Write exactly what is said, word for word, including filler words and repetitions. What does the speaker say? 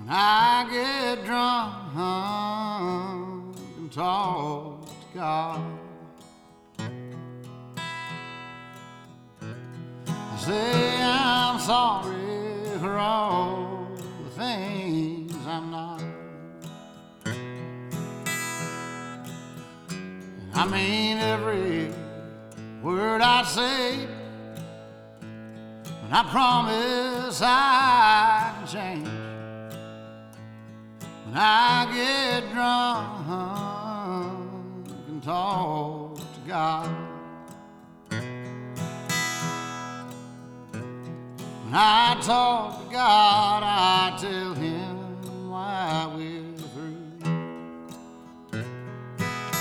When I get drunk and talk to God, I say I'm sorry for all the things I'm not. I mean every word I say, and I promise I can change. When I get drunk and talk to God, when I talk to God, I tell Him